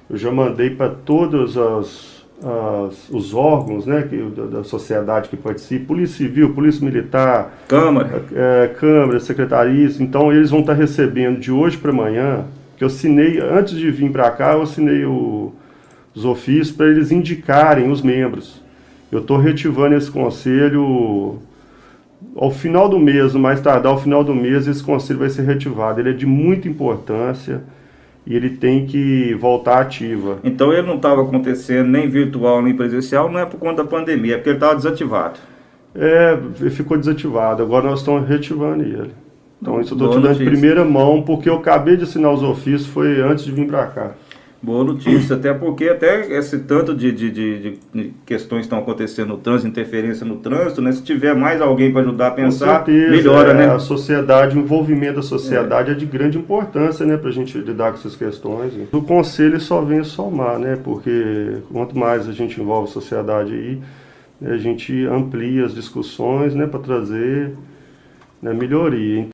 Eu já mandei para todos os órgãos, né, da sociedade que participa, Polícia Civil, Polícia Militar, Câmara. Câmara, Secretarias. Então eles vão estar recebendo de hoje para amanhã, que eu assinei, antes de vir para cá, eu assinei os ofícios para eles indicarem os membros. Eu estou retivando esse conselho ao final do mês, no mais tardar ao final do mês, esse conselho vai ser retivado. Ele é de muita importância e ele tem que voltar ativa. Então ele não estava acontecendo nem virtual nem presencial, não é por conta da pandemia, é porque ele estava desativado. Ele ficou desativado, agora nós estamos reativando ele. Então isso eu estou Boa te dando de notícia. primeira mão, porque eu acabei de assinar os ofícios, foi antes de vir para cá. Boa notícia, até porque até esse tanto de questões estão acontecendo no trânsito, interferência no trânsito, né? Se tiver mais alguém para ajudar a pensar, Com certeza, melhora, né? A sociedade, o envolvimento da sociedade é de grande importância, né, para a gente lidar com essas questões. O conselho só vem somar, né, porque quanto mais a gente envolve a sociedade aí, a gente amplia as discussões, né, para trazer, né, melhoria.